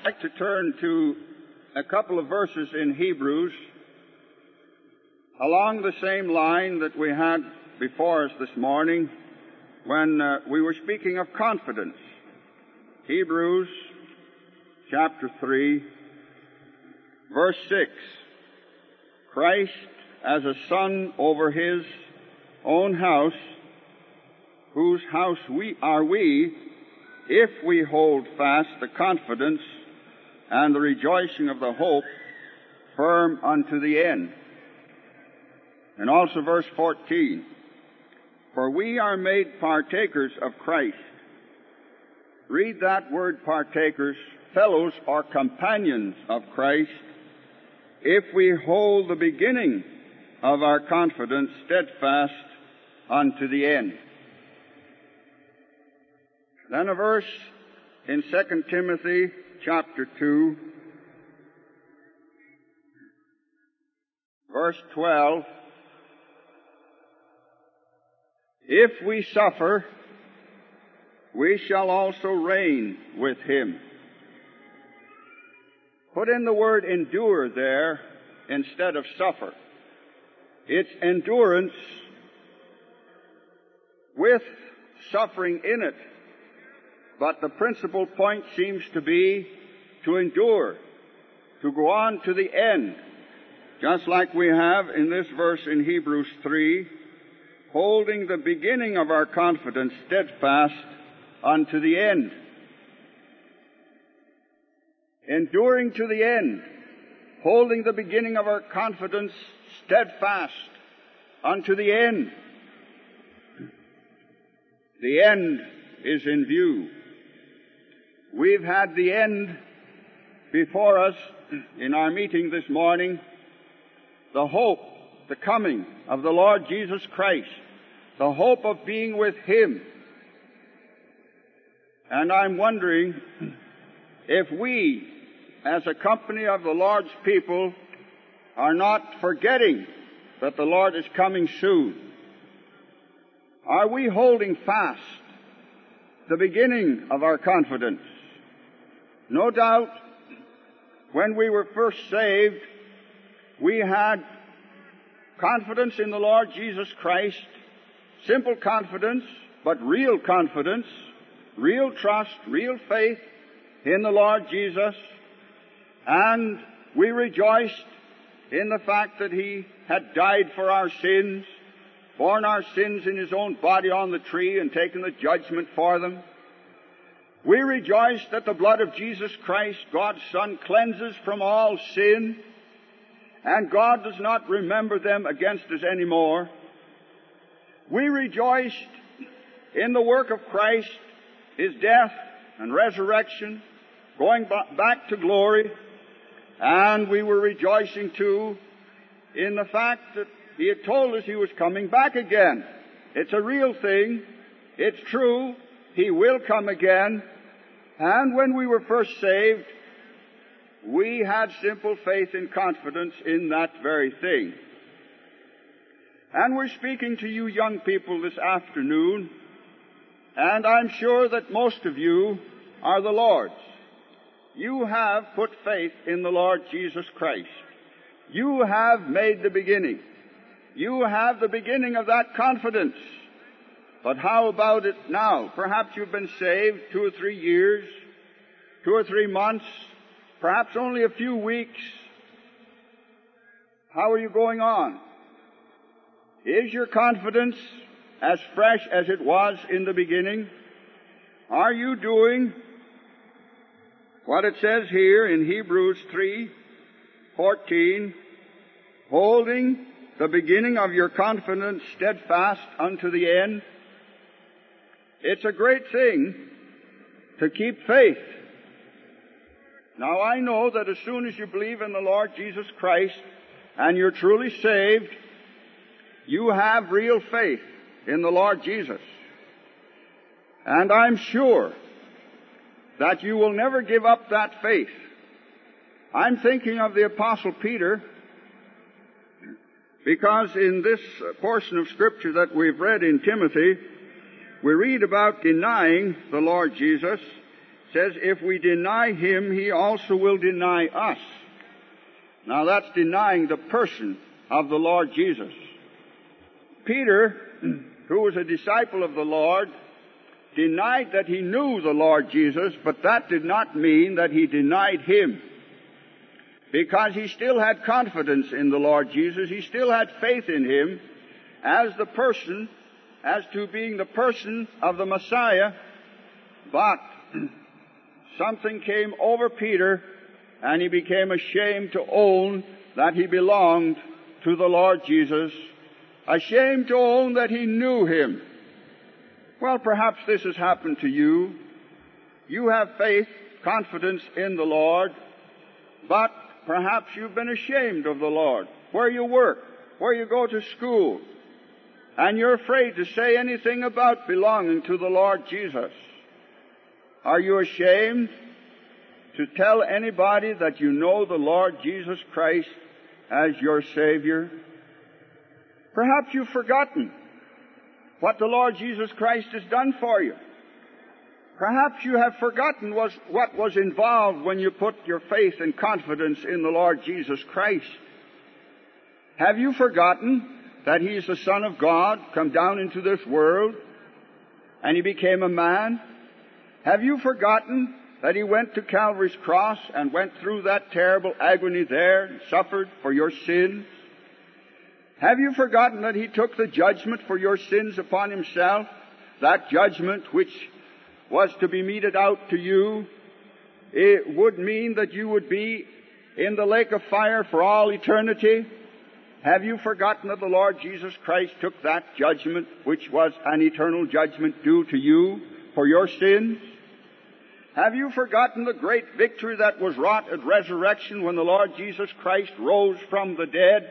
I'd like to turn to a couple of verses in Hebrews along the same line that we had before us this morning when we were speaking of confidence. Hebrews chapter 3, verse 6. Christ as a son over his own house, whose house we are, if we hold fast the confidence and the rejoicing of the hope firm unto the end. And also verse 14, for we are made partakers of Christ. Read that word partakers, fellows or companions of Christ, if we hold the beginning of our confidence steadfast unto the end. Then a verse in 2 Timothy chapter 2, verse 12. If we suffer, we shall also reign with him. Put in the word endure there instead of suffer. It's endurance with suffering in it. But the principal point seems to be to endure, to go on to the end, just like we have in this verse in Hebrews 3, holding the beginning of our confidence steadfast unto the end. Enduring to the end, holding the beginning of our confidence steadfast unto the end. The end is in view. We've had the end before us in our meeting this morning, the hope, the coming of the Lord Jesus Christ, the hope of being with him. And I'm wondering if we, as a company of the Lord's people, are not forgetting that the Lord is coming soon. Are we holding fast the beginning of our confidence? No doubt, when we were first saved, we had confidence in the Lord Jesus Christ, simple confidence, but real confidence, real trust, real faith in the Lord Jesus, and we rejoiced in the fact that he had died for our sins, borne our sins in his own body on the tree and taken the judgment for them. We rejoice that the blood of Jesus Christ, God's Son, cleanses from all sin, and God does not remember them against us anymore. We rejoiced in the work of Christ, his death and resurrection, going back to glory, and we were rejoicing too in the fact that he had told us he was coming back again. It's a real thing. It's true. He will come again. And when we were first saved, we had simple faith and confidence in that very thing. And we're speaking to you young people this afternoon, and I'm sure that most of you are the Lord's. You have put faith in the Lord Jesus Christ. You have made the beginning. You have the beginning of that confidence. But how about it now? Perhaps you've been saved 2 or 3 years, 2 or 3 months, perhaps only a few weeks. How are you going on? Is your confidence as fresh as it was in the beginning? Are you doing what it says here in Hebrews 3:14, holding the beginning of your confidence steadfast unto the end? It's a great thing to keep faith. Now I know that as soon as you believe in the Lord Jesus Christ and you're truly saved, you have real faith in the Lord Jesus. And I'm sure that you will never give up that faith. I'm thinking of the Apostle Peter, because in this portion of Scripture that we've read in Timothy, we read about denying the Lord Jesus, says, if we deny him, he also will deny us. Now that's denying the person of the Lord Jesus. Peter, who was a disciple of the Lord, denied that he knew the Lord Jesus, but that did not mean that he denied him. Because he still had confidence in the Lord Jesus. He still had faith in him as the person, as to being the person of the Messiah. But something came over Peter, and he became ashamed to own that he belonged to the Lord Jesus, ashamed to own that he knew him. Well, perhaps this has happened to you. You have faith, confidence in the Lord, but perhaps you've been ashamed of the Lord, where you work, where you go to school, and you're afraid to say anything about belonging to the Lord Jesus. Are you ashamed to tell anybody that you know the Lord Jesus Christ as your Savior? Perhaps you've forgotten what the Lord Jesus Christ has done for you. Perhaps you have forgotten what was involved when you put your faith and confidence in the Lord Jesus Christ. Have you forgotten that He is the Son of God, come down into this world, and He became a man? Have you forgotten that He went to Calvary's cross and went through that terrible agony there and suffered for your sins? Have you forgotten that He took the judgment for your sins upon Himself, that judgment which was to be meted out to you? It would mean that you would be in the lake of fire for all eternity. Have you forgotten that the Lord Jesus Christ took that judgment, which was an eternal judgment due to you for your sins? Have you forgotten the great victory that was wrought at resurrection when the Lord Jesus Christ rose from the dead?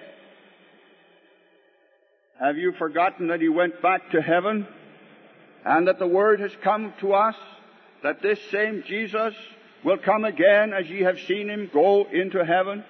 Have you forgotten that He went back to heaven, and that the word has come to us that this same Jesus will come again as ye have seen Him go into heaven?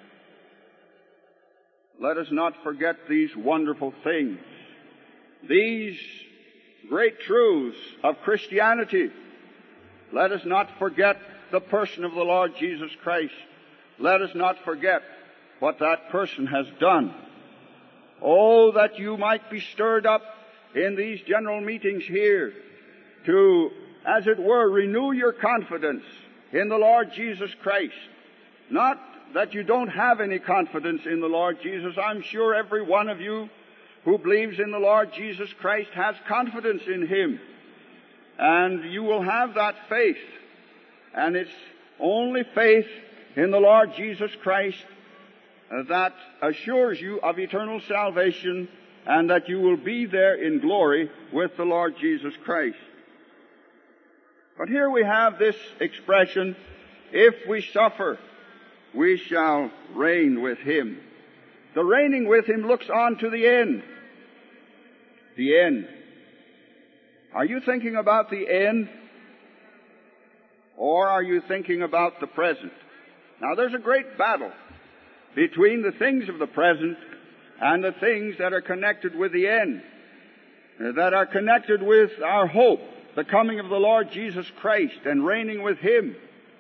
Let us not forget these wonderful things, these great truths of Christianity. Let us not forget the person of the Lord Jesus Christ. Let us not forget what that person has done. Oh, that you might be stirred up in these general meetings here to, as it were, renew your confidence in the Lord Jesus Christ. Not that you don't have any confidence in the Lord Jesus. I'm sure every one of you who believes in the Lord Jesus Christ has confidence in Him. And you will have that faith. And it's only faith in the Lord Jesus Christ that assures you of eternal salvation, and that you will be there in glory with the Lord Jesus Christ. But here we have this expression, if we suffer, we shall reign with Him. The reigning with Him looks on to the end. The end. Are you thinking about the end? Or are you thinking about the present? Now there's a great battle between the things of the present and the things that are connected with the end, that are connected with our hope, the coming of the Lord Jesus Christ and reigning with Him.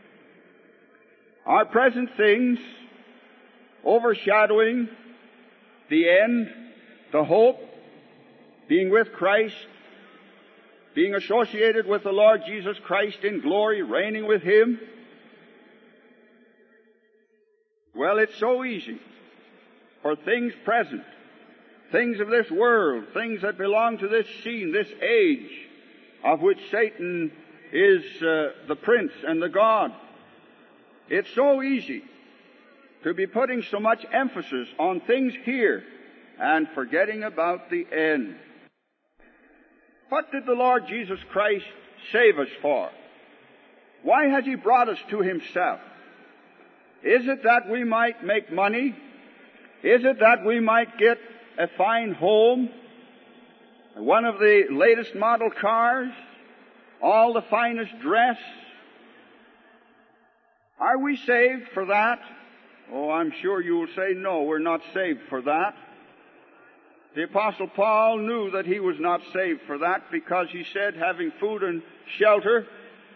Our present things overshadowing the end, the hope, being with Christ, being associated with the Lord Jesus Christ in glory, reigning with Him. Well, it's so easy for things present, things of this world, things that belong to this scene, this age, of which Satan is the prince and the god. It's so easy to be putting so much emphasis on things here and forgetting about the end. What did the Lord Jesus Christ save us for? Why has He brought us to Himself? Is it that we might make money? Is it that we might get a fine home, one of the latest model cars, all the finest dress? Are we saved for that? Oh, I'm sure you will say, no, we're not saved for that. The Apostle Paul knew that he was not saved for that, because he said, having food and shelter,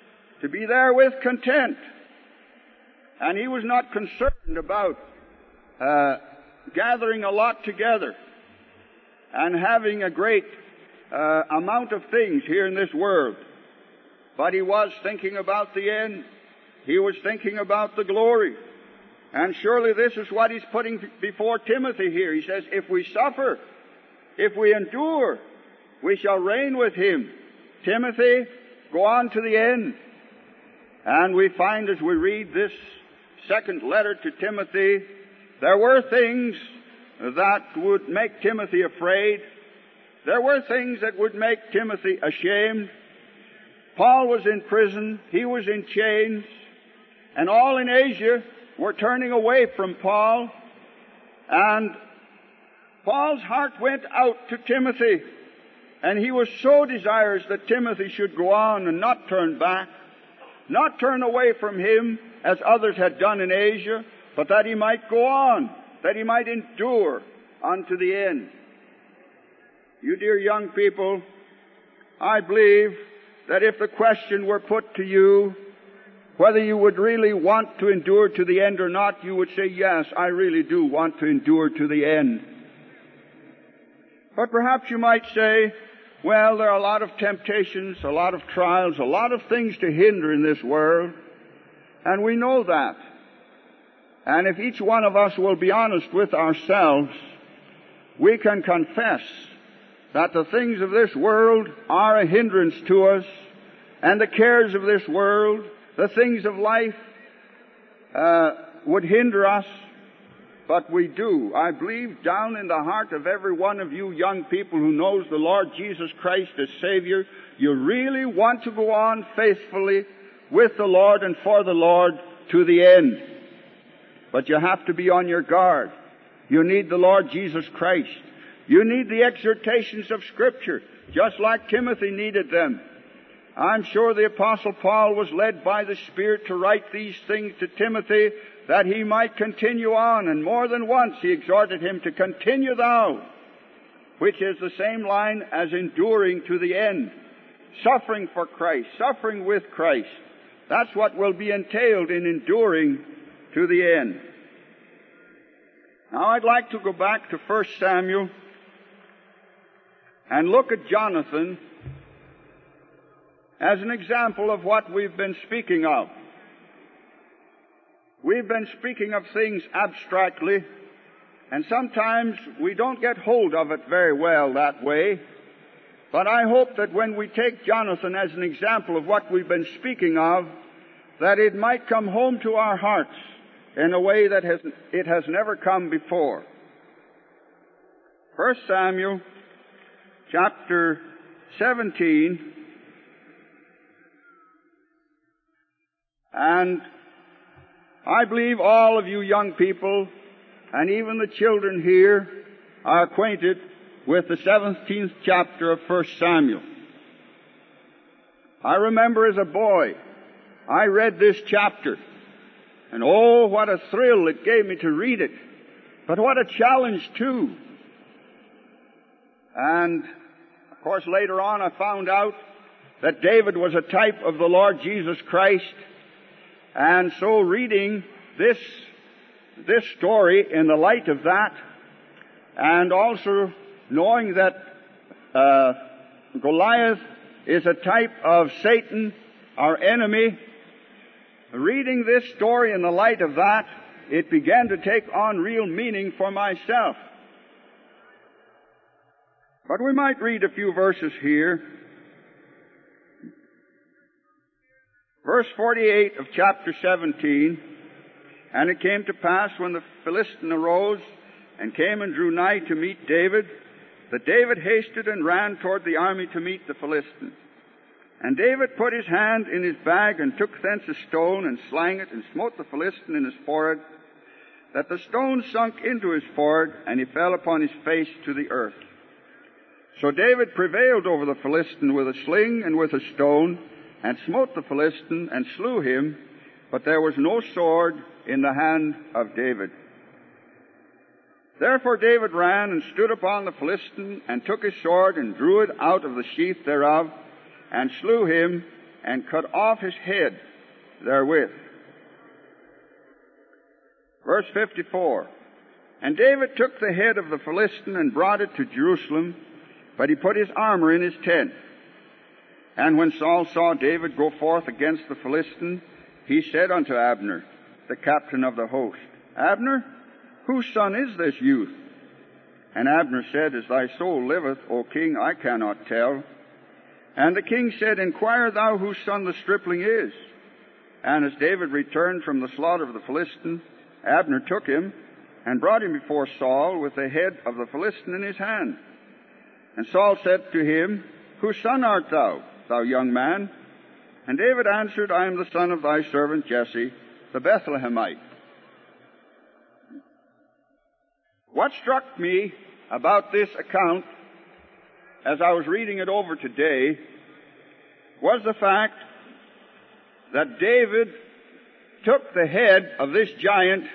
to be therewith content. And he was not concerned about gathering a lot together and having a great amount of things here in this world. But he was thinking about the end. He was thinking about the glory. And surely this is what he's putting before Timothy here. He says, if we suffer, if we endure, we shall reign with him. Timothy, go on to the end. And we find as we read this second letter to Timothy, there were things that would make Timothy afraid. There were things that would make Timothy ashamed. Paul was in prison. He was in chains. And all in Asia were turning away from Paul. And Paul's heart went out to Timothy. And he was so desirous that Timothy should go on and not turn back, not turn away from him as others had done in Asia, but that he might go on, that he might endure unto the end. You dear young people, I believe that if the question were put to you, whether you would really want to endure to the end or not, you would say, yes, I really do want to endure to the end. But perhaps you might say, well, there are a lot of temptations, a lot of trials, a lot of things to hinder in this world, and we know that. And if each one of us will be honest with ourselves, we can confess that the things of this world are a hindrance to us, and the cares of this world, the things of life, would hinder us. But we do. I believe down in the heart of every one of you young people who knows the Lord Jesus Christ as Savior, you really want to go on faithfully with the Lord and for the Lord to the end. But you have to be on your guard. You need the Lord Jesus Christ. You need the exhortations of Scripture, just like Timothy needed them. I'm sure the Apostle Paul was led by the Spirit to write these things to Timothy that he might continue on, and more than once he exhorted him to continue thou, which is the same line as enduring to the end, suffering for Christ, suffering with Christ. That's what will be entailed in enduring to the end. Now I'd like to go back to 1 Samuel and look at Jonathan as an example of what we've been speaking of. We've been speaking of things abstractly, and sometimes we don't get hold of it very well that way. But I hope that when we take Jonathan as an example of what we've been speaking of, that it might come home to our hearts in a way that it has never come before. 1 Samuel chapter 17, and I believe all of you young people, and even the children here, are acquainted with the 17th chapter of 1 Samuel. I remember as a boy, I read this chapter, and oh, what a thrill it gave me to read it. But what a challenge, too. And, of course, later on I found out that David was a type of the Lord Jesus Christ. And so reading this story in the light of that, and also knowing that Goliath is a type of Satan, our enemy, reading this story in the light of that, it began to take on real meaning for myself. But we might read a few verses here. Verse 48 of chapter 17, and it came to pass when the Philistine arose and came and drew nigh to meet David, that David hasted and ran toward the army to meet the Philistines. And David put his hand in his bag and took thence a stone and slang it and smote the Philistine in his forehead, that the stone sunk into his forehead, and he fell upon his face to the earth. So David prevailed over the Philistine with a sling and with a stone, and smote the Philistine, and slew him, but there was no sword in the hand of David. Therefore David ran and stood upon the Philistine, and took his sword, and drew it out of the sheath thereof, and slew him, and cut off his head therewith. Verse 54. And David took the head of the Philistine and brought it to Jerusalem, but he put his armor in his tent. And when Saul saw David go forth against the Philistine, he said unto Abner, the captain of the host, Abner, whose son is this youth? And Abner said, As thy soul liveth, O king, I cannot tell. And the king said, Inquire thou whose son the stripling is. And as David returned from the slaughter of the Philistine, Abner took him and brought him before Saul with the head of the Philistine in his hand. And Saul said to him, Whose son art thou, thou young man? And David answered, I am the son of thy servant Jesse, the Bethlehemite. What struck me about this account, as I was reading it over today, was the fact that David took the head of this giant,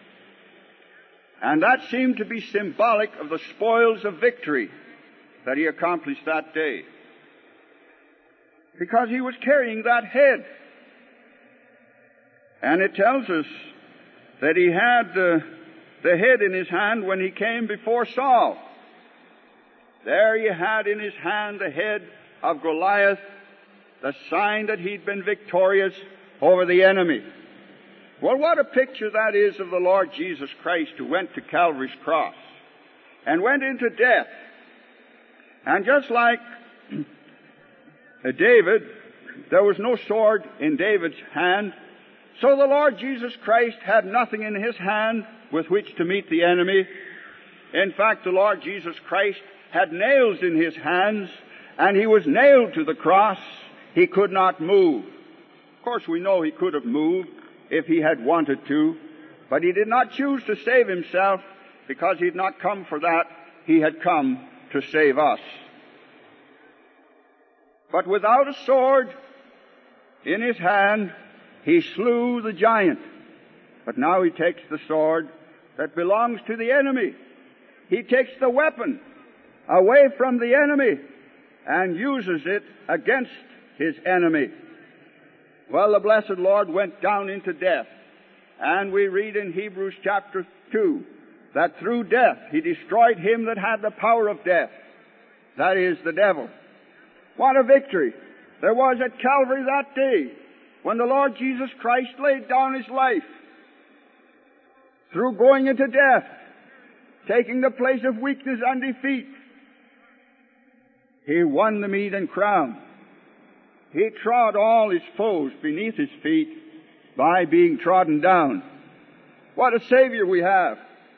and that seemed to be symbolic of the spoils of victory that he accomplished that day. Because he was carrying that head. And it tells us that he had the head in his hand when he came before Saul. There he had in his hand the head of Goliath, the sign that he'd been victorious over the enemy. Well, what a picture that is of the Lord Jesus Christ, who went to Calvary's cross and went into death. And just like David, there was no sword in David's hand, so the Lord Jesus Christ had nothing in his hand with which to meet the enemy. In fact, the Lord Jesus Christ had nails in his hands, and he was nailed to the cross. He could not move. Of course, we know he could have moved if he had wanted to, but he did not choose to save himself, because he had not come for that. He had come to save us. But without a sword in his hand, he slew the giant. But now he takes the sword that belongs to the enemy. He takes the weapon away from the enemy and uses it against his enemy. Well, the blessed Lord went down into death. And we read in Hebrews chapter 2 that through death he destroyed him that had the power of death. That is, the devil. What a victory there was at Calvary that day when the Lord Jesus Christ laid down his life through going into death, taking the place of weakness and defeat. He won the meed and crown. He trod all his foes beneath his feet by being trodden down. What a Savior we have.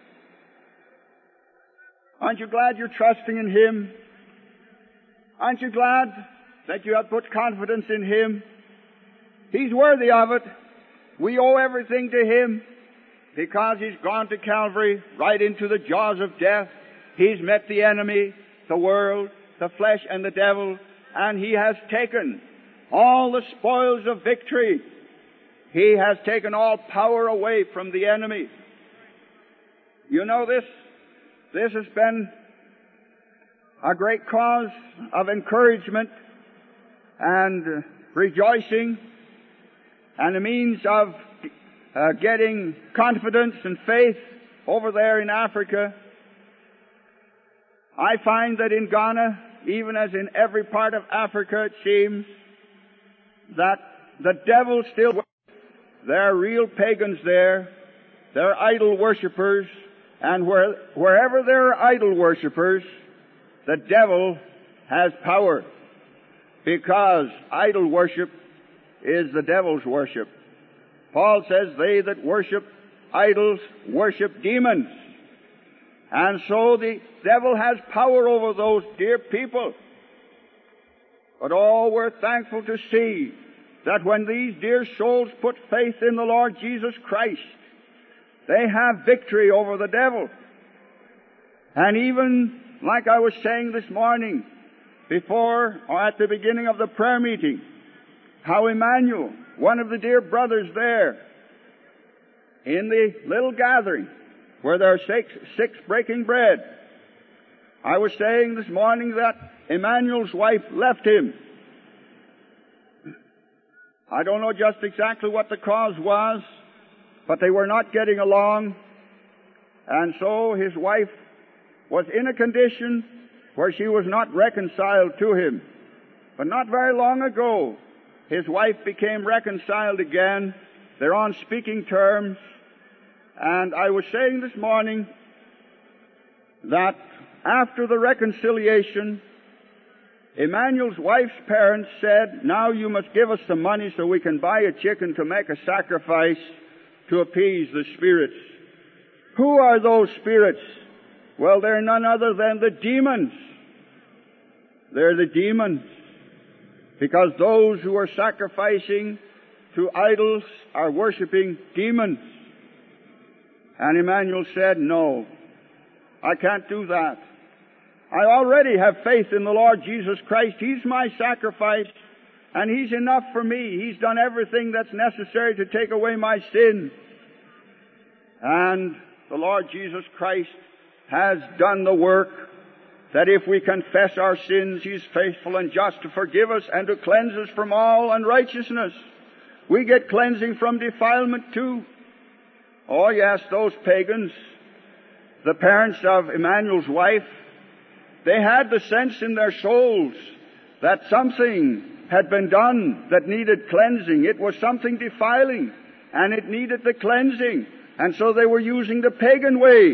Aren't you glad you're trusting in him? Aren't you glad that you have put confidence in him? He's worthy of it. We owe everything to him because he's gone to Calvary, right into the jaws of death. He's met the enemy, the world, the flesh, and the devil, and he has taken all the spoils of victory. He has taken all power away from the enemy. You know, this has been a great cause of encouragement and rejoicing, and a means of getting confidence and faith over there in Africa. I find that in Ghana, even as in every part of Africa, it seems that the devil still, there are real pagans there, there are idol worshippers, and wherever there are idol worshippers, the devil has power, because idol worship is the devil's worship. Paul says they that worship idols worship demons. And so the devil has power over those dear people. But oh, we're thankful to see that when these dear souls put faith in the Lord Jesus Christ, they have victory over the devil. And even, like I was saying this morning, before or at the beginning of the prayer meeting, how Emmanuel, one of the dear brothers there, in the little gathering where there are six breaking bread, I was saying this morning that Emmanuel's wife left him. I don't know just exactly what the cause was, but they were not getting along. And so his wife was in a condition where she was not reconciled to him. But not very long ago, his wife became reconciled again. They're on speaking terms. And I was saying this morning that after the reconciliation, Emmanuel's wife's parents said, now you must give us some money so we can buy a chicken to make a sacrifice to appease the spirits. Who are those spirits? Well, they're none other than the demons. They're the demons. Because those who are sacrificing to idols are worshiping demons. And Emmanuel said, no, I can't do that. I already have faith in the Lord Jesus Christ. He's my sacrifice, and He's enough for me. He's done everything that's necessary to take away my sin. And the Lord Jesus Christ has done the work that if we confess our sins, He's faithful and just to forgive us and to cleanse us from all unrighteousness. We get cleansing from defilement too. Oh yes, those pagans, the parents of Emmanuel's wife, they had the sense in their souls that something had been done that needed cleansing. It was something defiling, and it needed the cleansing. And so they were using the pagan way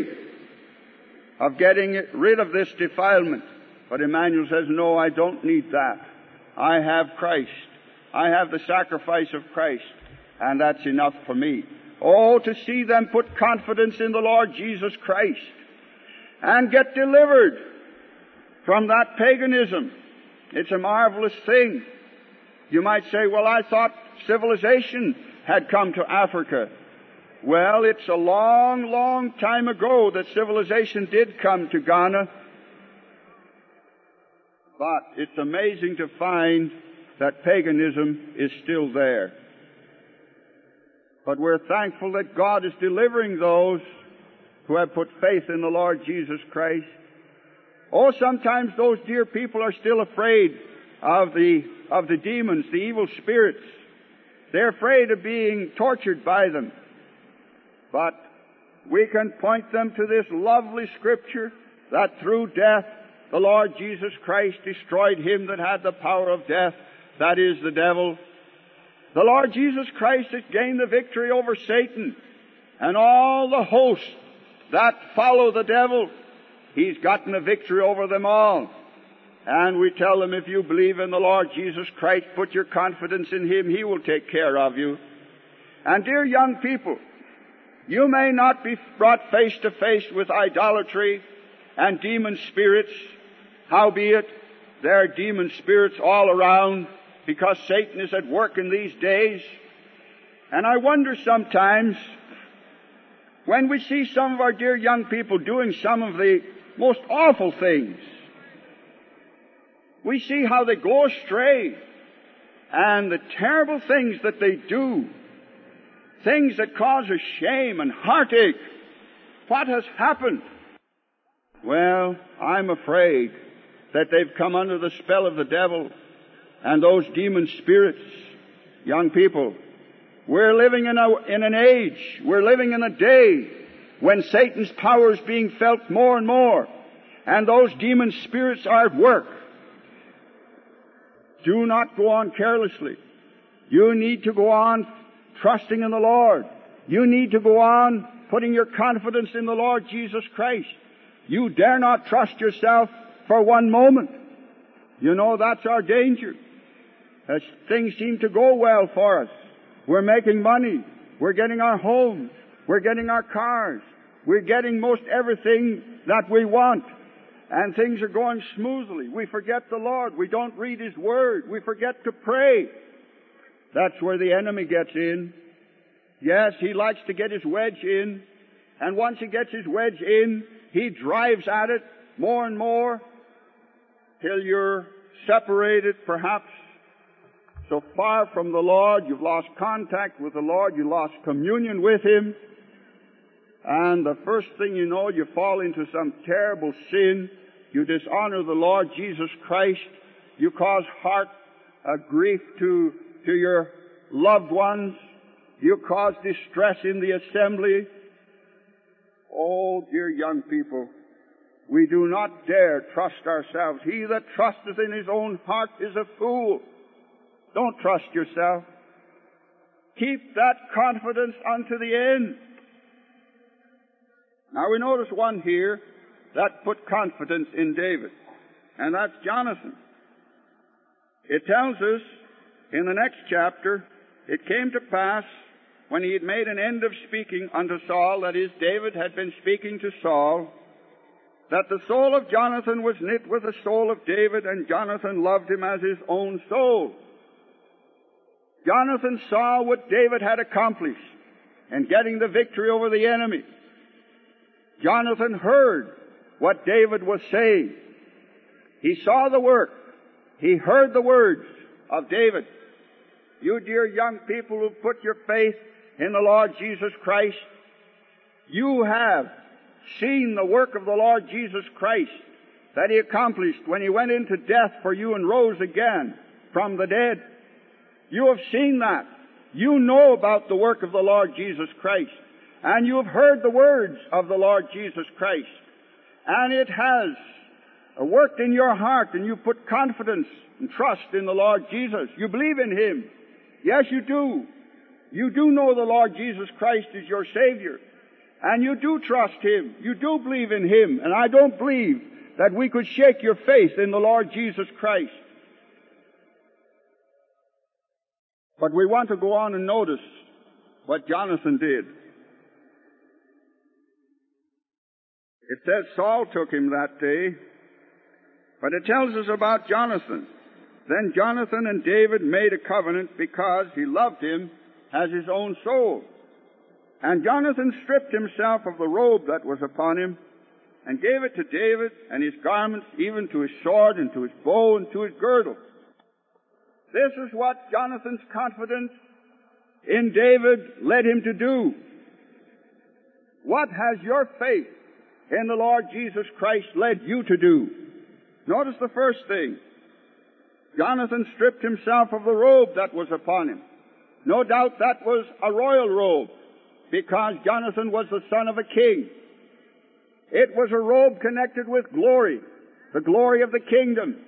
of getting rid of this defilement. But Emmanuel says, no, I don't need that. I have Christ. I have the sacrifice of Christ, and that's enough for me. Oh, to see them put confidence in the Lord Jesus Christ and get delivered from that paganism. It's a marvelous thing. You might say, well, I thought civilization had come to Africa. Well, it's a long, long time ago that civilization did come to Ghana. But it's amazing to find that paganism is still there. But we're thankful that God is delivering those who have put faith in the Lord Jesus Christ. Oh, sometimes those dear people are still afraid of the demons, the evil spirits. They're afraid of being tortured by them. But we can point them to this lovely scripture that through death the Lord Jesus Christ destroyed him that had the power of death, that is the devil. The Lord Jesus Christ has gained the victory over Satan and all the hosts that follow the devil. He's gotten a victory over them all. And we tell them, if you believe in the Lord Jesus Christ, put your confidence in Him, He will take care of you. And dear young people, you may not be brought face to face with idolatry and demon spirits. Howbeit, there are demon spirits all around because Satan is at work in these days. And I wonder sometimes, when we see some of our dear young people doing some of the most awful things, we see how they go astray and the terrible things that they do, things that cause us shame and heartache. What has happened? Well, I'm afraid that they've come under the spell of the devil and those demon spirits. Young people, we're living in an age, we're living in a day when Satan's power is being felt more and more, and those demon spirits are at work. Do not go on carelessly. You need to go on trusting in the Lord. You need to go on putting your confidence in the Lord Jesus Christ. You dare not trust yourself for one moment. You know, that's our danger. As things seem to go well for us, we're making money, we're getting our homes, we're getting our cars, we're getting most everything that we want, and things are going smoothly. We forget the Lord, we don't read His Word, we forget to pray. That's where the enemy gets in. Yes, he likes to get his wedge in, and once he gets his wedge in, he drives at it more and more till you're separated, perhaps so far from the Lord, you've lost contact with the Lord, you lost communion with Him, and the first thing you know, you fall into some terrible sin. You dishonor the Lord Jesus Christ. You cause grief to your loved ones. You cause distress in the assembly. Oh, dear young people, we do not dare trust ourselves. He that trusteth in his own heart is a fool. Don't trust yourself. Keep that confidence unto the end. Now we notice one here that put confidence in David, and that's Jonathan. It tells us in the next chapter, it came to pass when he had made an end of speaking unto Saul, that is, David had been speaking to Saul, that the soul of Jonathan was knit with the soul of David, and Jonathan loved him as his own soul. Jonathan saw what David had accomplished in getting the victory over the enemy. Jonathan heard what David was saying. He saw the work. He heard the words of David. You dear young people who put your faith in the Lord Jesus Christ, you have seen the work of the Lord Jesus Christ that He accomplished when He went into death for you and rose again from the dead. You have seen that. You know about the work of the Lord Jesus Christ. And you have heard the words of the Lord Jesus Christ. And it has worked in your heart, and you put confidence and trust in the Lord Jesus. You believe in Him. Yes, you do. You do know the Lord Jesus Christ is your Savior. And you do trust Him. You do believe in Him. And I don't believe that we could shake your faith in the Lord Jesus Christ. But we want to go on and notice what Jonathan did. It says Saul took him that day, but it tells us about Jonathan. Then Jonathan and David made a covenant because he loved him as his own soul. And Jonathan stripped himself of the robe that was upon him and gave it to David and his garments, even to his sword and to his bow and to his girdle. This is what Jonathan's confidence in David led him to do. What has your faith in the Lord Jesus Christ led you to do? Notice the first thing. Jonathan stripped himself of the robe that was upon him. No doubt that was a royal robe, because Jonathan was the son of a king. It was a robe connected with glory, the glory of the kingdom.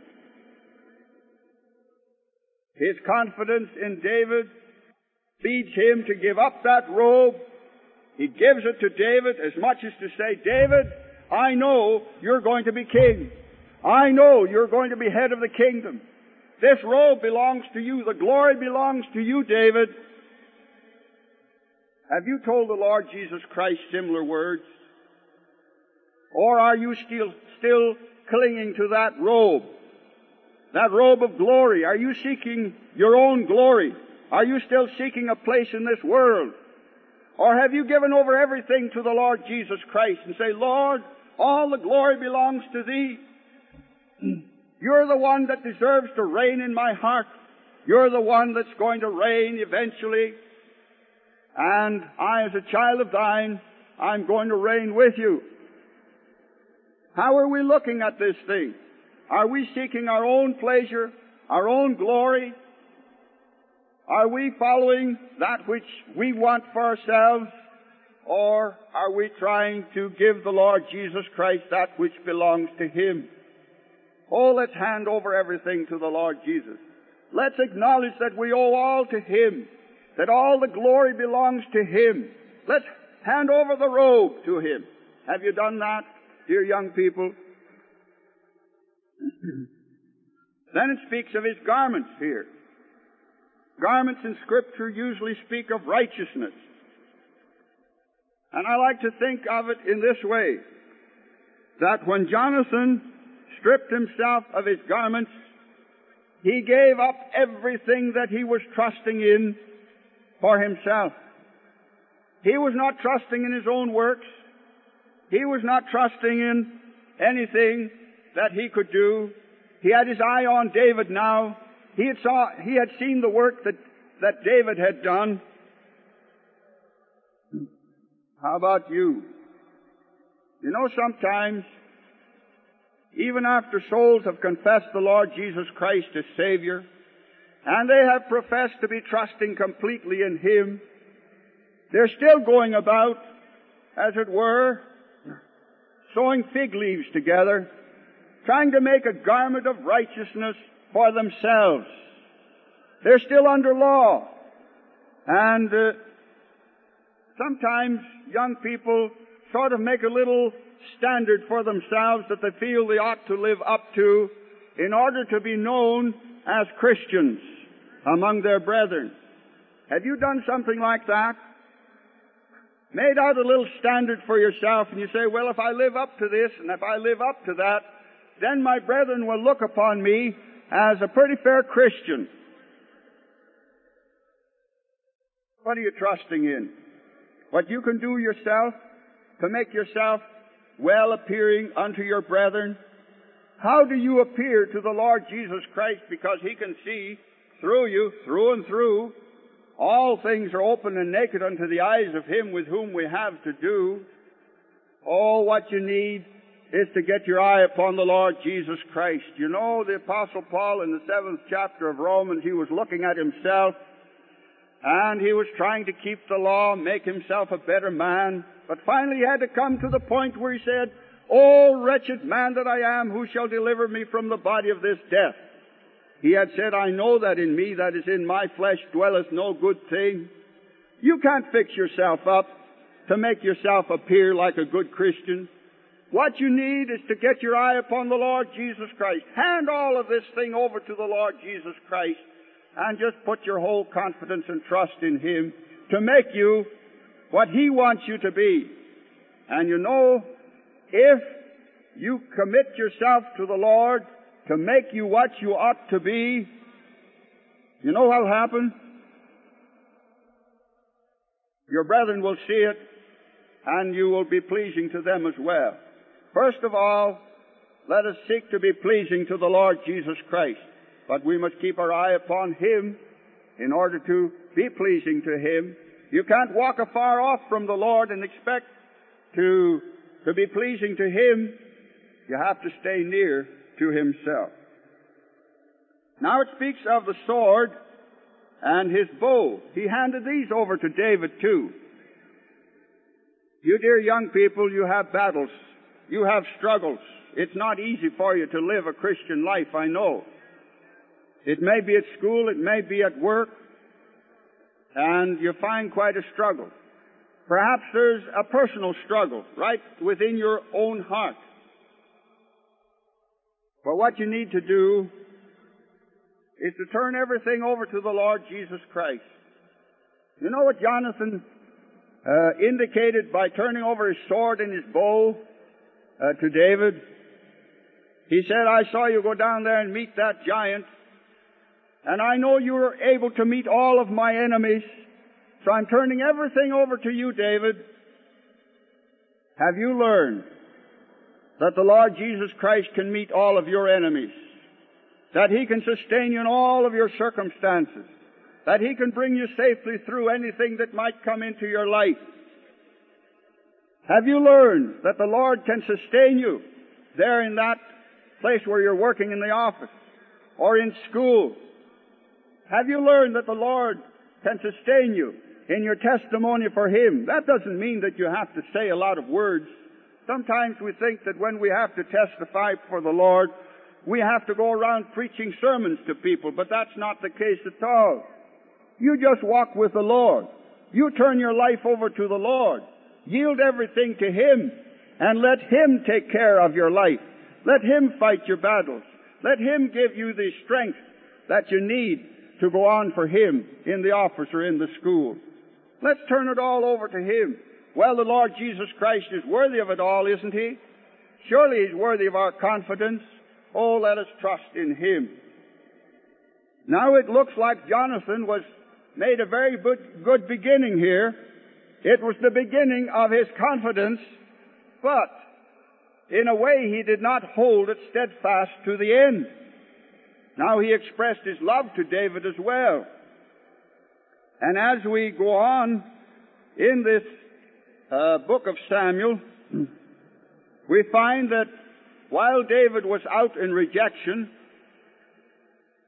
His confidence in David leads him to give up that robe. He gives it to David as much as to say, David, I know you're going to be king. I know you're going to be head of the kingdom. This robe belongs to you. The glory belongs to you, David. Have you told the Lord Jesus Christ similar words? Or are you still clinging to that robe of glory? Are you seeking your own glory? Are you still seeking a place in this world? Or have you given over everything to the Lord Jesus Christ and say, Lord, all the glory belongs to Thee. You're the one that deserves to reign in my heart. You're the one that's going to reign eventually. And I, as a child of Thine, I'm going to reign with You. How are we looking at this thing? Are we seeking our own pleasure, our own glory? Are we following that which we want for ourselves? Or are we trying to give the Lord Jesus Christ that which belongs to Him? Oh, let's hand over everything to the Lord Jesus. Let's acknowledge that we owe all to Him, that all the glory belongs to Him. Let's hand over the robe to Him. Have you done that, dear young people? Then it speaks of His garments here. Garments in Scripture usually speak of righteousness. And I like to think of it in this way, that when Jonathan stripped himself of his garments, he gave up everything that he was trusting in for himself. He was not trusting in his own works. He was not trusting in anything that he could do. He had his eye on David now. He had seen the work that David had done. How about you? You know, sometimes, even after souls have confessed the Lord Jesus Christ as Savior, and they have professed to be trusting completely in Him, they're still going about, as it were, sewing fig leaves together, trying to make a garment of righteousness for themselves. They're still under law. And sometimes young people sort of make a little standard for themselves that they feel they ought to live up to in order to be known as Christians among their brethren. Have you done something like that? Made out a little standard for yourself, and you say, well, if I live up to this and if I live up to that, then my brethren will look upon me as a pretty fair Christian. What are you trusting in? What you can do yourself to make yourself well appearing unto your brethren? How do you appear to the Lord Jesus Christ? Because He can see through you, through and through. All things are open and naked unto the eyes of Him with whom we have to do. All what you need is to get your eye upon the Lord Jesus Christ. You know, the Apostle Paul in the 7th chapter of Romans, he was looking at himself, and he was trying to keep the law, make himself a better man. But finally he had to come to the point where he said, "O wretched man that I am, who shall deliver me from the body of this death?" He had said, "I know that in me, that is in my flesh, dwelleth no good thing." You can't fix yourself up to make yourself appear like a good Christian. What you need is to get your eye upon the Lord Jesus Christ. Hand all of this thing over to the Lord Jesus Christ and just put your whole confidence and trust in Him to make you what He wants you to be. And you know, if you commit yourself to the Lord to make you what you ought to be, you know what'll happen? Your brethren will see it, and you will be pleasing to them as well. First of all, let us seek to be pleasing to the Lord Jesus Christ. But we must keep our eye upon Him in order to be pleasing to Him. You can't walk afar off from the Lord and expect to be pleasing to Him. You have to stay near to Himself. Now it speaks of the sword and his bow. He handed these over to David too. You dear young people, you have battles. You have struggles. It's not easy for you to live a Christian life, I know. It may be at school, it may be at work, and you find quite a struggle. Perhaps there's a personal struggle right within your own heart. But what you need to do is to turn everything over to the Lord Jesus Christ. You know what Jonathan indicated by turning over his sword and his bow to David? He said, "I saw you go down there and meet that giant, and I know you were able to meet all of my enemies, so I'm turning everything over to you, David." Have you learned that the Lord Jesus Christ can meet all of your enemies? That He can sustain you in all of your circumstances? That He can bring you safely through anything that might come into your life? Have you learned that the Lord can sustain you there in that place where you're working in the office or in school? Have you learned that the Lord can sustain you in your testimony for Him? That doesn't mean that you have to say a lot of words. Sometimes we think that when we have to testify for the Lord, we have to go around preaching sermons to people, but that's not the case at all. You just walk with the Lord. You turn your life over to the Lord. Yield everything to Him, and let Him take care of your life. Let Him fight your battles. Let Him give you the strength that you need to go on for Him in the office or in the school. Let's turn it all over to Him. Well, the Lord Jesus Christ is worthy of it all, isn't He? Surely He's worthy of our confidence. Oh, let us trust in Him. Now it looks like Jonathan was made a very good beginning here. It was the beginning of his confidence, but in a way he did not hold it steadfast to the end. Now he expressed his love to David as well. And as we go on in this book of Samuel, we find that while David was out in rejection,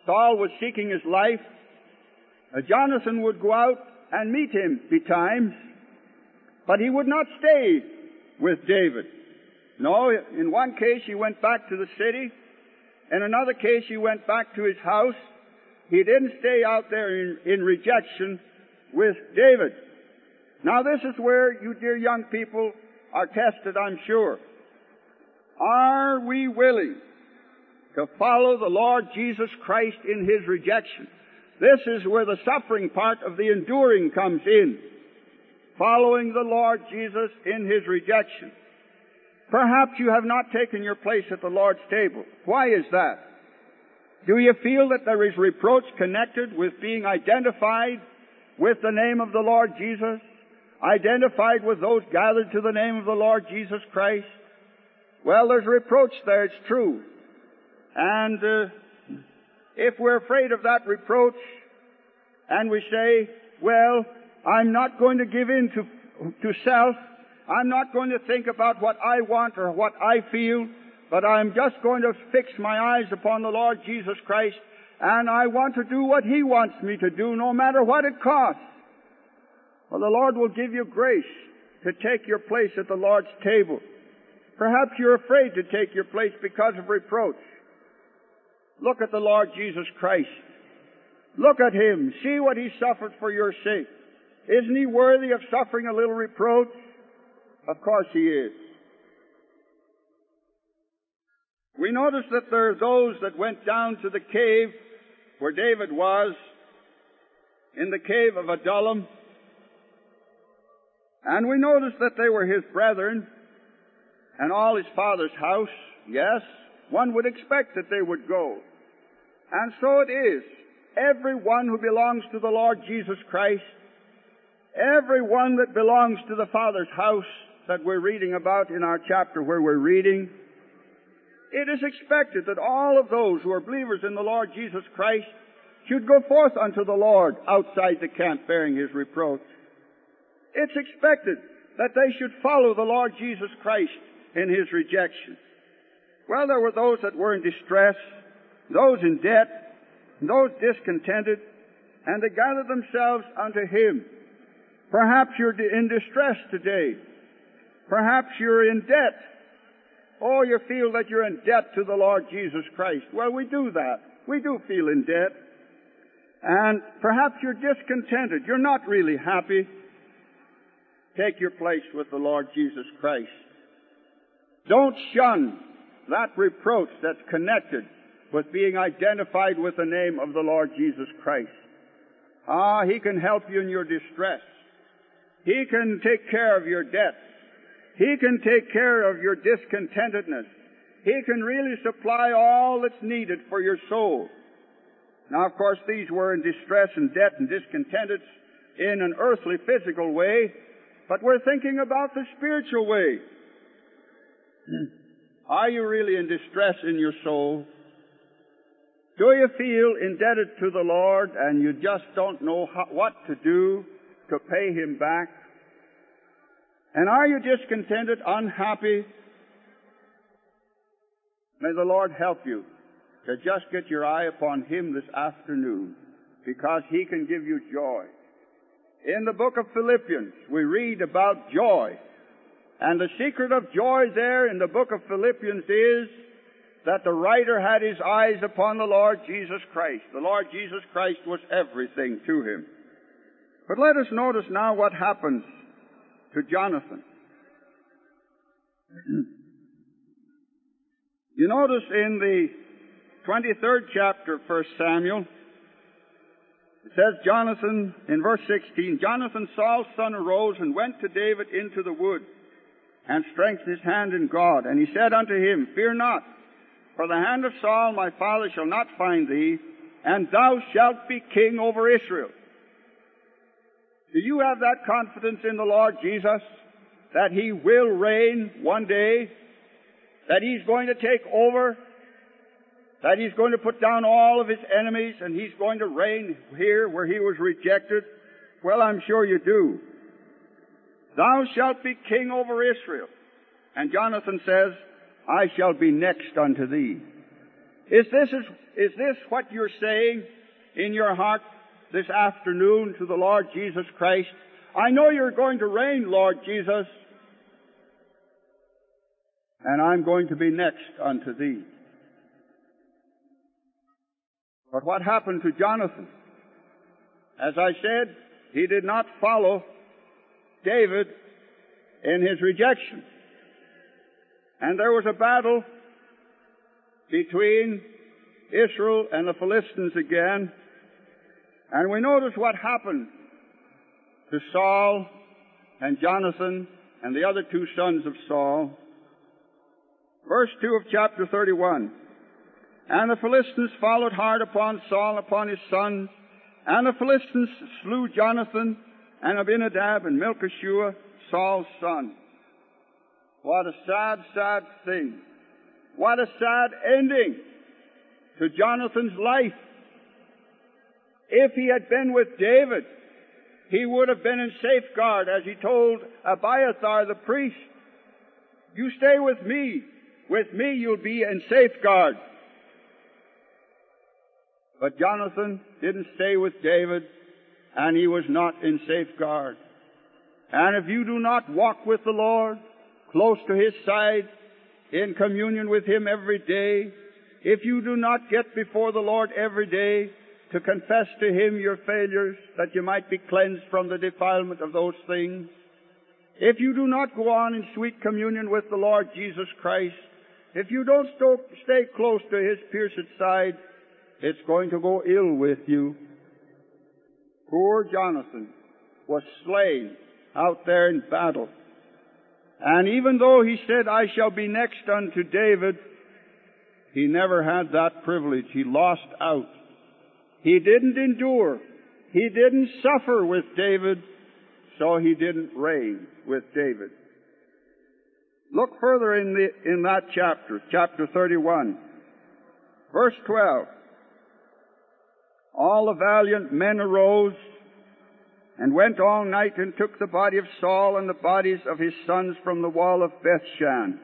Saul was seeking his life, Jonathan would go out and meet him betimes, but he would not stay with David. No, in one case he went back to the city. In another case he went back to his house. He didn't stay out there in rejection with David. Now this is where you dear young people are tested, I'm sure. Are we willing to follow the Lord Jesus Christ in His rejection? This is where the suffering part of the enduring comes in. Following the Lord Jesus in His rejection. Perhaps you have not taken your place at the Lord's table. Why is that? Do you feel that there is reproach connected with being identified with the name of the Lord Jesus? Identified with those gathered to the name of the Lord Jesus Christ? Well, there's reproach there, it's true. And if we're afraid of that reproach, and we say, well, I'm not going to give in to self, I'm not going to think about what I want or what I feel, but I'm just going to fix my eyes upon the Lord Jesus Christ, and I want to do what He wants me to do, no matter what it costs. Well, the Lord will give you grace to take your place at the Lord's table. Perhaps you're afraid to take your place because of reproach. Look at the Lord Jesus Christ. Look at Him. See what He suffered for your sake. Isn't He worthy of suffering a little reproach? Of course He is. We notice that there are those that went down to the cave where David was, in the cave of Adullam. And we notice that they were his brethren and all his father's house. Yes, one would expect that they would go. And so it is. Everyone who belongs to the Lord Jesus Christ, everyone that belongs to the Father's house that we're reading about in our chapter where we're reading, it is expected that all of those who are believers in the Lord Jesus Christ should go forth unto the Lord outside the camp bearing His reproach. It's expected that they should follow the Lord Jesus Christ in His rejection. Well, there were those that were in distress, those in debt, those discontented, and they gathered themselves unto Him. Perhaps you're in distress today. Perhaps you're in debt. Oh, you feel that you're in debt to the Lord Jesus Christ. Well, we do that. We do feel in debt. And perhaps you're discontented. You're not really happy. Take your place with the Lord Jesus Christ. Don't shun that reproach that's connected with being identified with the name of the Lord Jesus Christ. He can help you in your distress. He can take care of your debts. He can take care of your discontentedness. He can really supply all that's needed for your soul. Now, of course, these were in distress and debt and discontented in an earthly, physical way, but we're thinking about the spiritual way. Are you really in distress in your soul? Do you feel indebted to the Lord and you just don't know what to do to pay Him back? And are you discontented, unhappy? May the Lord help you to just get your eye upon Him this afternoon, because He can give you joy. In the book of Philippians, we read about joy. And the secret of joy there in the book of Philippians is that the writer had his eyes upon the Lord Jesus Christ. The Lord Jesus Christ was everything to him. But let us notice now what happens to Jonathan. You notice in the 23rd chapter of 1 Samuel, it says Jonathan, in verse 16, Jonathan, Saul's son, arose and went to David into the wood, and strengthened his hand in God. And he said unto him, Fear not, for the hand of Saul my father shall not find thee, and thou shalt be king over Israel. Do you have that confidence in the Lord Jesus, that He will reign one day, that He's going to take over, that He's going to put down all of His enemies, and He's going to reign here where He was rejected? Well, I'm sure you do. Thou shalt be king over Israel. And Jonathan says, I shall be next unto thee. Is this what you're saying in your heart this afternoon to the Lord Jesus Christ? I know you're going to reign, Lord Jesus, and I'm going to be next unto thee. But what happened to Jonathan? As I said, he did not follow David in his rejection. And there was a battle between Israel and the Philistines again. And we notice what happened to Saul and Jonathan and the other two sons of Saul. Verse 2 of chapter 31. And the Philistines followed hard upon Saul, upon his sons. And the Philistines slew Jonathan and Abinadab and Melchishua, Saul's son. What a sad, sad thing. What a sad ending to Jonathan's life. If he had been with David, he would have been in safeguard, as he told Abiathar the priest. You stay with me. With me you'll be in safeguard. But Jonathan didn't stay with David, and he was not in safeguard. And if you do not walk with the Lord, close to His side, in communion with Him every day, if you do not get before the Lord every day to confess to Him your failures, that you might be cleansed from the defilement of those things, if you do not go on in sweet communion with the Lord Jesus Christ, if you don't stay close to His pierced side, it's going to go ill with you. Poor Jonathan was slain out there in battle. And even though he said, I shall be next unto David, he never had that privilege. He lost out. He didn't endure. He didn't suffer with David, so he didn't reign with David. Look further in that chapter 31, verse 12. All the valiant men arose and went all night and took the body of Saul and the bodies of his sons from the wall of Bethshan.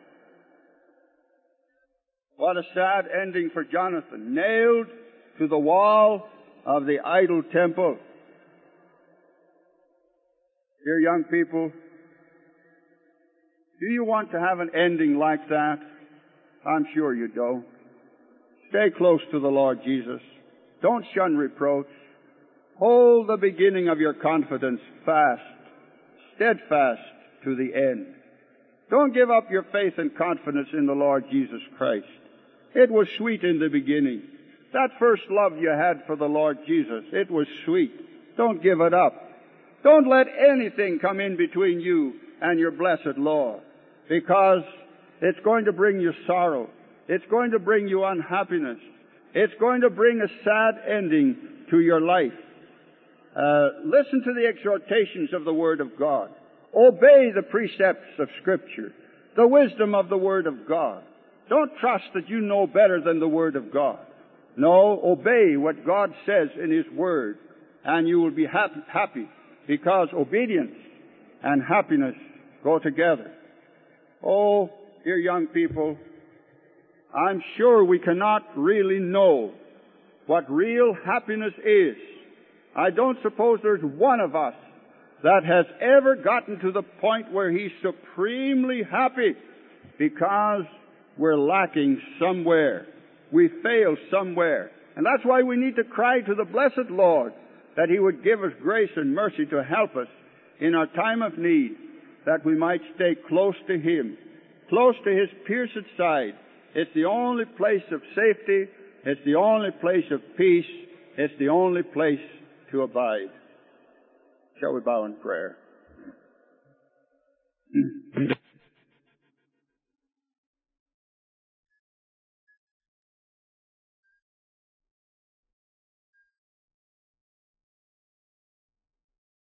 What a sad ending for Jonathan, nailed to the wall of the idol temple. Dear young people, do you want to have an ending like that? I'm sure you don't. Stay close to the Lord Jesus. Don't shun reproach. Hold the beginning of your confidence fast, steadfast to the end. Don't give up your faith and confidence in the Lord Jesus Christ. It was sweet in the beginning. That first love you had for the Lord Jesus, it was sweet. Don't give it up. Don't let anything come in between you and your blessed Lord, because it's going to bring you sorrow. It's going to bring you unhappiness. It's going to bring a sad ending to your life. Listen to the exhortations of the Word of God. Obey the precepts of Scripture, the wisdom of the Word of God. Don't trust that you know better than the Word of God. No, obey what God says in His Word, and you will be happy, because obedience and happiness go together. Oh, dear young people, I'm sure we cannot really know what real happiness is. I don't suppose there's one of us that has ever gotten to the point where he's supremely happy, because we're lacking somewhere. We fail somewhere. And that's why we need to cry to the blessed Lord that He would give us grace and mercy to help us in our time of need, that we might stay close to Him, close to His pierced side. It's the only place of safety. It's the only place of peace. It's the only place to abide. Shall we bow in prayer?